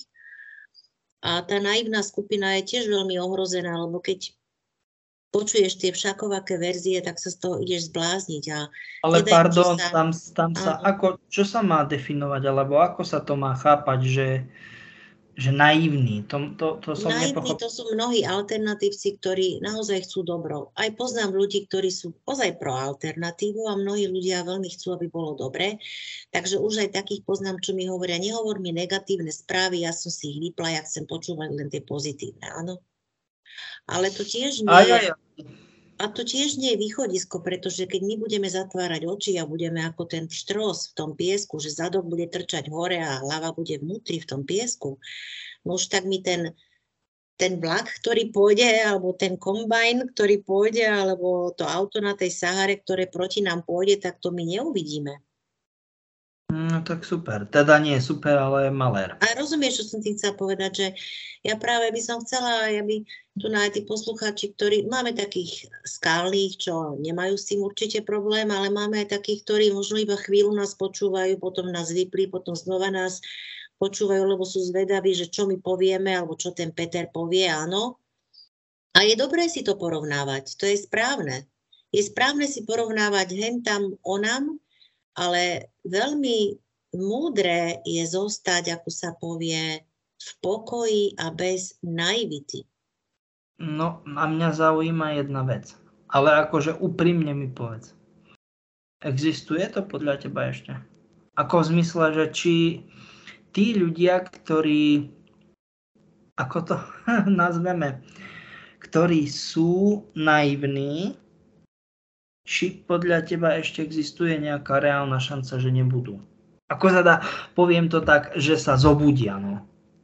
A tá naivná skupina je tiež veľmi ohrozená, lebo keď počuješ tie všakovaké verzie, tak sa z toho ideš zblázniť. A ale nedaj, pardon, sa... tam, tam sa, ako, čo sa má definovať, alebo ako sa to má chápať, že, že naivný? To, to, to som naivní nepochopil. To sú mnohí alternatívci, ktorí naozaj chcú dobro. Aj poznám ľudí, ktorí sú ozaj pro alternatívu a mnohí ľudia veľmi chcú, aby bolo dobre. Takže už aj takých poznám, čo mi hovoria, nehovor mi negatívne správy, ja som si ich vypla, ja chcem počúvať len tie pozitívne, áno. Ale to tiež nie je, a to tiež nie je východisko, pretože keď my budeme zatvárať oči a budeme ako ten štros v tom piesku, že zadok bude trčať hore a hlava bude vnútri v tom piesku, no už tak mi ten, ten vlak, ktorý pôjde, alebo ten kombajn, ktorý pôjde, alebo to auto na tej Sahare, ktoré proti nám pôjde, tak to my neuvidíme. No tak super. Teda nie je super, ale malér. A rozumieš, čo som ti chcela povedať, že ja práve by som chcela, aby tu na aj tí poslucháči, ktorí máme takých skálnych, čo nemajú s tým určite problém, ale máme aj takých, ktorí možno iba chvíľu nás počúvajú, potom nás vypli, potom znova nás počúvajú, lebo sú zvedaví, že čo my povieme, alebo čo ten Peter povie, áno. A je dobré si to porovnávať, to je správne. Je správne si porovnávať hen tam onam, ale veľmi múdre je zostať, ako sa povie, v pokoji a bez naivity. No a mňa zaujíma jedna vec. Ale akože úprimne mi povedz. Existuje to podľa teba ešte? Ako v zmysle, že či tí ľudia, ktorí, ako to nazveme, ktorí sú naivní, či podľa teba ešte existuje nejaká reálna šanca, že nebudú? Ako sa dá, poviem to tak, že sa zobudia, no.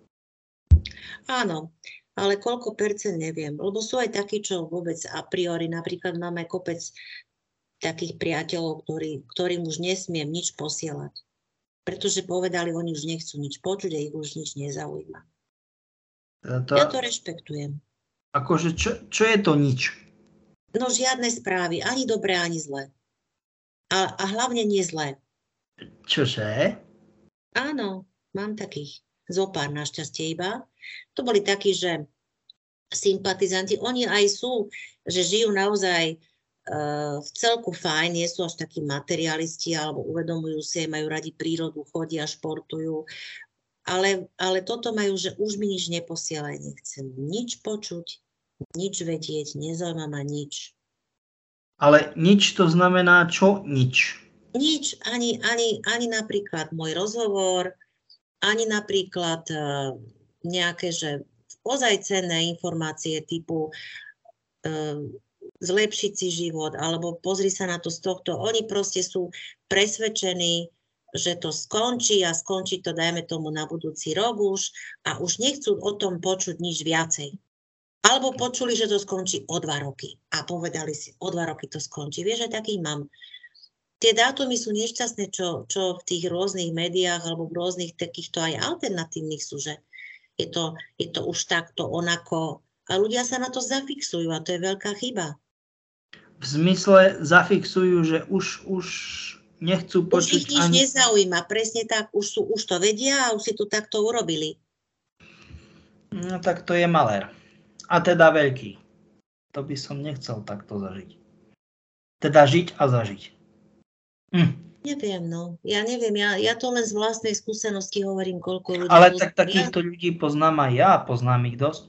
Áno, ale koľko percent neviem, lebo sú aj takí, čo vôbec a priori, napríklad máme kopec takých priateľov, ktorý, ktorým už nesmiem nič posielať, pretože povedali, oni už nechcú nič počuť a ich už nič nezaujíma. To... Ja to rešpektujem. Akože čo, čo je to nič? No žiadne správy, ani dobré, ani zlé. A, a hlavne nie zlé. Čože? Áno, mám takých. Zopár našťastie iba. To boli takí, že sympatizanti, oni aj sú, že žijú naozaj uh, v celku fajn, nie sú až takí materialisti, alebo uvedomujú si, majú radi prírodu, chodia, športujú. Ale, ale toto majú, že už mi nič neposielaj, nechcem nič počuť, nič vedieť, nezaujíma ma nič. Ale nič to znamená čo nič? Nič, ani, ani, ani napríklad môj rozhovor, ani napríklad uh, nejaké, že ozaj cenné informácie typu uh, zlepšiť si život, alebo pozri sa na to z tohto. Oni proste sú presvedčení, že to skončí a skončí to, dajme tomu, na budúci rok už a už nechcú o tom počuť nič viacej. Alebo počuli, že to skončí o dva roky a povedali si, o dva roky to skončí. Vieš, aj takých mám. Tie dátumy sú nešťastné, čo, čo v tých rôznych médiách alebo v rôznych takýchto aj alternatívnych sú, že je to, je to už takto, onako. A ľudia sa na to zafixujú a to je veľká chyba. V zmysle zafixujú, že už, už nechcú počuť... Už ich nič ani... nezaujíma, presne tak, už, sú, už to vedia a už si to takto urobili. No tak to je malér. A teda veľký. To by som nechcel takto zažiť. Teda žiť a zažiť. Hm. Neviem, no. Ja neviem, ja, ja to len z vlastnej skúsenosti hovorím, koľko ľudí... Ale tak takýchto ja... ľudí poznám aj ja, poznám ich dosť.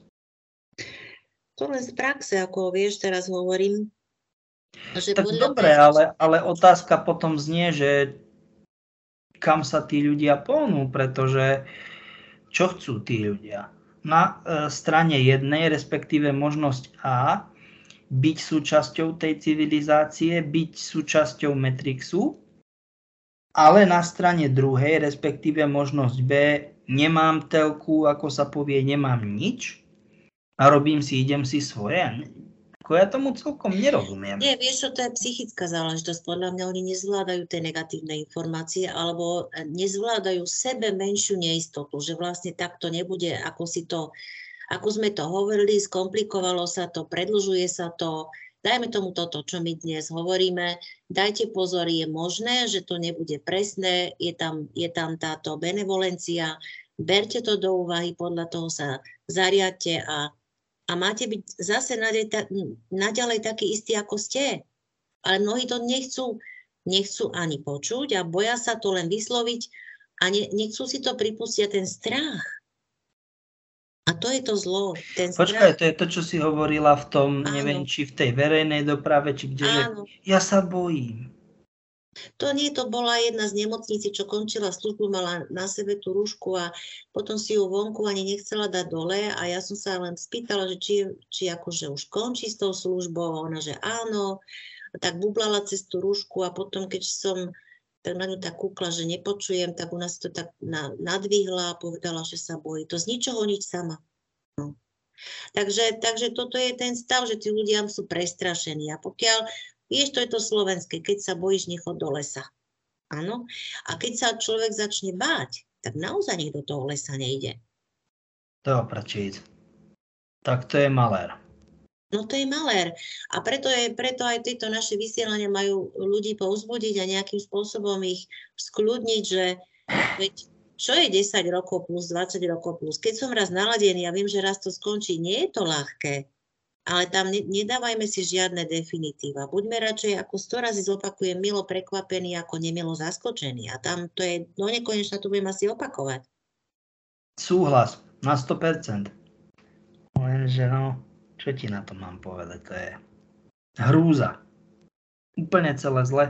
To len z praxe, ako vieš, teraz hovorím. Že tak dobre, ale, ale otázka potom znie, že kam sa tí ľudia pohnú, pretože čo chcú tí ľudia? Na e, strane jednej, respektíve možnosť A, byť súčasťou tej civilizácie, byť súčasťou Matrixu, ale na strane druhej, respektíve možnosť B, nemám telku, ako sa povie, nemám nič a robím si, idem si svoje. Ja tomu celkom nerozumiem. Nie, vieš čo, to je psychická záležitosť. Podľa mňa oni nezvládajú tie negatívne informácie alebo nezvládajú sebe menšiu neistotu, že vlastne takto nebude, ako si to, ako sme to hovorili, skomplikovalo sa to, predĺžuje sa to. Dajme tomu toto, čo my dnes hovoríme. Dajte pozor, je možné, že to nebude presné, je tam, je tam táto benevolencia, berte to do úvahy, podľa toho sa zariadte a A máte byť zase naďalej taký istý, ako ste. Ale mnohí to nechcú, nechcú ani počuť a boja sa to len vysloviť a ne, nechcú si to pripustiť, ten strach. A to je to zlo. Ten Počkaj, strach. to je to, čo si hovorila v tom, Áno. neviem, či v tej verejnej doprave, či kde, že ja sa bojím. To nie, to bola jedna z nemocníci, čo končila službu, mala na sebe tú rúšku a potom si ju vonku ani nechcela dať dole a ja som sa len spýtala, že či, či akože už končí s tou službou a ona, že áno, a tak bublala cez tú rúšku a potom, keď som tak na ňu tak kúkla, že nepočujem, tak u nás to tak na, nadvihla a povedala, že sa bojí. To z ničoho nič sama. No. Takže, takže toto je ten stav, že tí ľudia sú prestrašení a pokiaľ vieš, to je to slovenské, keď sa bojíš, nechod do lesa. Áno. A keď sa človek začne báť, tak naozaj nech do toho lesa nejde. To prečíť. Tak to je malér. No to je malér. A preto, je, preto aj tieto naše vysielania majú ľudí povzbudiť a nejakým spôsobom ich skľudniť, že veď, čo je desať rokov plus, dvadsať rokov plus. Keď som raz naladený a viem, že raz to skončí, nie je to ľahké. Ale tam ne, nedávajme si žiadne definitíva. Buďme radšej, ako sto razy zopakujem, milo prekvapený, ako nemilo zaskočený. A tam to je, no nekonečne to budem asi opakovať. Súhlas, na sto percent. Lenže no, čo ti na to mám povedať, to je hrúza. Úplne celé zle.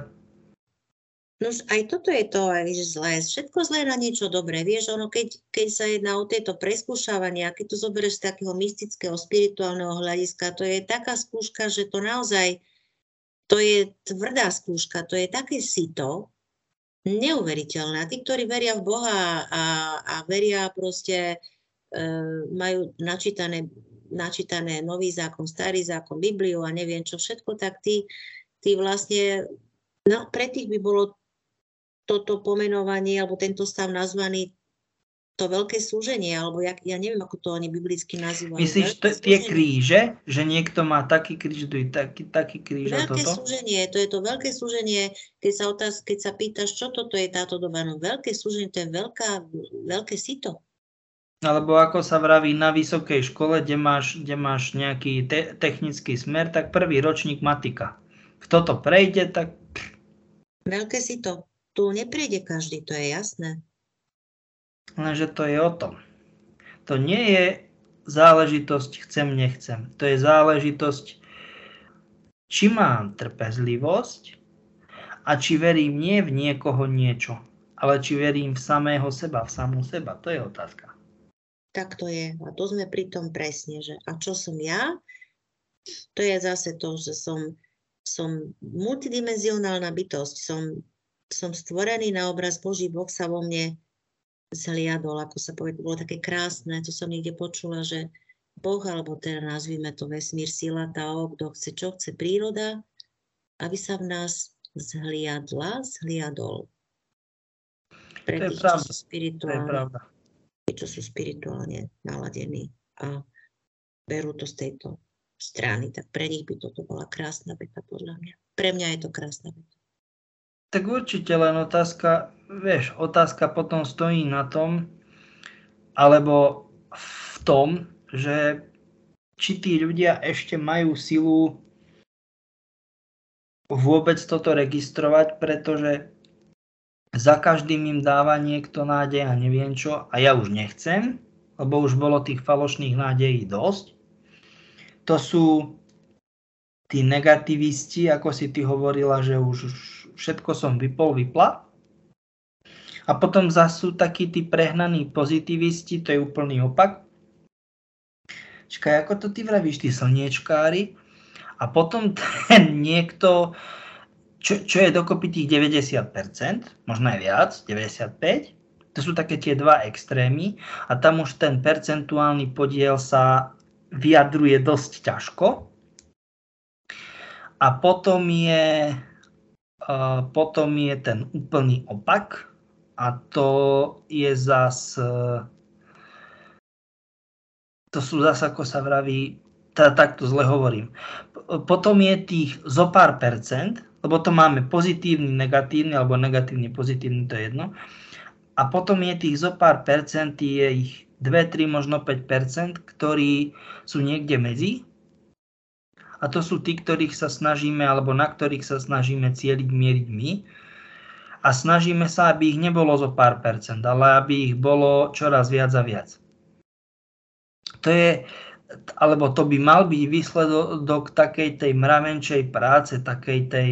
No aj toto je to, aj zlé. Všetko zlé na niečo dobré. Vieš, ono, keď, keď sa jedná o tieto preskúšavania, keď to zoberieš z takého mystického, spirituálneho hľadiska, to je taká skúška, že to naozaj, to je tvrdá skúška, to je také sito, neuveriteľné. A tí, ktorí veria v Boha a, a veria proste, e, majú načítané, načítané nový zákon, starý zákon, Bibliu a neviem čo všetko, tak tí, tí vlastne, no pre tých by bolo toto pomenovanie, alebo tento stav nazvaný to veľké súženie, alebo ja, ja neviem, ako to oni biblicky nazývajú. Myslíš, to, tie kríže, že niekto má taký kríž, taký, taký kríž a toto? Veľké súženie, to je to veľké súženie, keď sa, otáz, keď sa pýtaš, čo toto je táto doba, no veľké súženie, to je veľká, veľké sito. Alebo ako sa vraví na vysokej škole, kde máš, kde máš nejaký te, technický smer, tak prvý ročník matika. Kto to prejde, tak... Veľké sito. Tu neprejde každý, to je jasné. Lenže to je o tom. To nie je záležitosť chcem, nechcem. To je záležitosť, či mám trpezlivosť a či verím nie v niekoho niečo, ale či verím v samého seba, v samú seba. To je otázka. Tak to je. A to sme pri tom presne, že a čo som ja? To je zase to, že som, som multidimenzionálna bytosť, som som stvorený na obraz Boží, Boh sa vo mne zhliadol, ako sa povie, bolo také krásne, to som niekde počula, že Boh, alebo teda nazvime to vesmír, sila, Tao, kto chce, čo chce, príroda, aby sa v nás zhliadla, zhliadol. Pre tých, čo sú spirituálne, čo sú spirituálne naladení a berú to z tejto strany, tak pre nich by toto bola krásna veta, podľa mňa. Pre mňa je to krásna veta. Tak určite len otázka, vieš, otázka potom stojí na tom, alebo v tom, že či tí ľudia ešte majú silu vôbec toto registrovať, pretože za každým im dáva niekto nádej a neviem čo, a ja už nechcem, lebo už bolo tých falošných nádejí dosť. To sú tí negativisti, ako si ty hovorila, že už všetko som vypol, vypla. A potom zase sú takí tí prehnaní pozitivisti, to je úplný opak. Čakaj, ako to ty vravíš, tí slniečkári. A potom ten niekto, čo, čo je dokopy tých deväťdesiat percent, možno aj viac, deväťdesiatpäť percent, to sú také tie dva extrémy a tam už ten percentuálny podiel sa vyjadruje dosť ťažko. A potom je... Uh, potom je ten úplný opak a to je zas, uh, to sú zas, ako sa vraví, tá, takto zle hovorím. P- potom je tých zo pár percent, lebo to máme pozitívny, negatívny, alebo negatívny, pozitívny, to je jedno. A potom je tých zo pár percent, je ich dva, tri, možno päť percent, ktorí sú niekde medzi. A to sú tí, ktorých sa snažíme, alebo na ktorých sa snažíme cieliť, mieriť my. A snažíme sa, aby ich nebolo zo pár percent, ale aby ich bolo čoraz viac a viac. To je, alebo to by mal byť výsledok takej tej mravenčej práce, takej tej,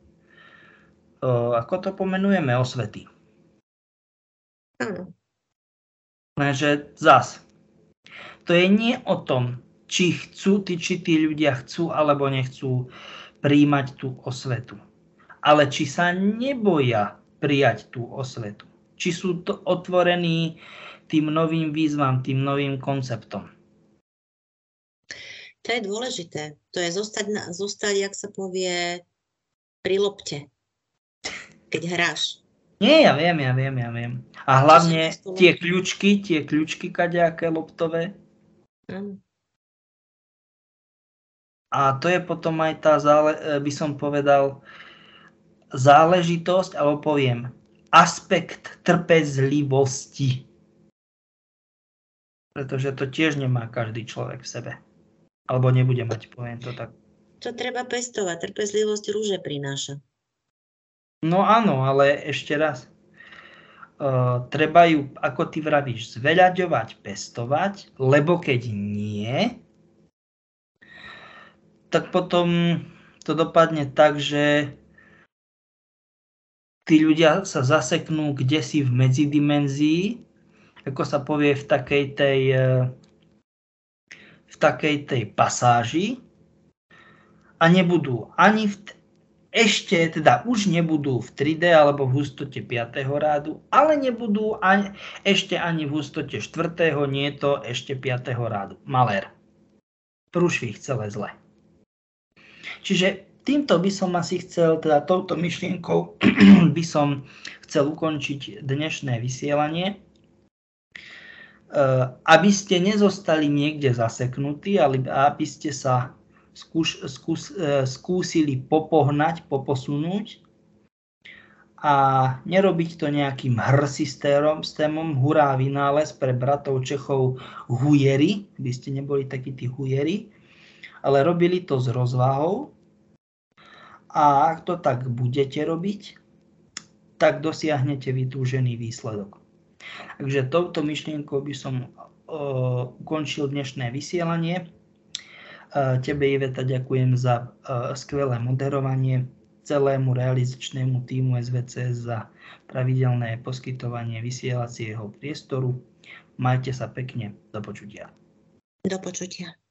o, ako to pomenujeme, osvety. Áno. Lenže zas, to je nie o tom, či chcú, či tí ľudia chcú alebo nechcú prijímať tú osvetu. Ale či sa neboja prijať tú osvetu. Či sú to otvorení tým novým výzvam, tým novým konceptom. To je dôležité. To je zostať, zostať, jak sa povie, pri lopte, keď hráš. Nie, ja viem, ja viem, ja viem. A hlavne tie kľúčky, tie kľúčky kadejaké loptové. Áno. A to je potom aj tá, zále, by som povedal, záležitosť, alebo poviem, aspekt trpezlivosti. Pretože to tiež nemá každý človek v sebe. Alebo nebude mať, poviem to tak. To treba pestovať. Trpezlivosť rúže prináša. No áno, ale ešte raz. Uh, treba ju, ako ty vravíš, zveľaďovať, pestovať, lebo keď nie, tak potom to dopadne tak, že tí ľudia sa zaseknú kdesi v medzidimenzii, ako sa povie v takej tej, v takej tej pasáži a nebudú ani v, ešte, teda už nebudú v tri dé alebo v hustote piateho rádu, ale nebudú ani, ešte ani v hustote štvrtého, nie je to ešte piateho rádu. Malér. Prúšvih, celé zle. Čiže týmto by som asi chcel, teda touto myšlienkou by som chcel ukončiť dnešné vysielanie, aby ste nezostali niekde zaseknutí, ale aby ste sa skúš, skús, skúsili popohnať, poposunúť a nerobiť to nejakým hrsystérom, stémom, hurá vynález pre bratov Čechov hujery, by ste neboli takí tí hujery, ale robili to s rozvahou a ak to tak budete robiť, tak dosiahnete vytúžený výsledok. Takže touto myšlienkou by som uh, ukončil dnešné vysielanie. Uh, tebe, Iveta, ďakujem za uh, skvelé moderovanie, celému realizačnému tímu es vé cé es za pravidelné poskytovanie vysielacieho priestoru. Majte sa pekne, do počutia. Do počutia.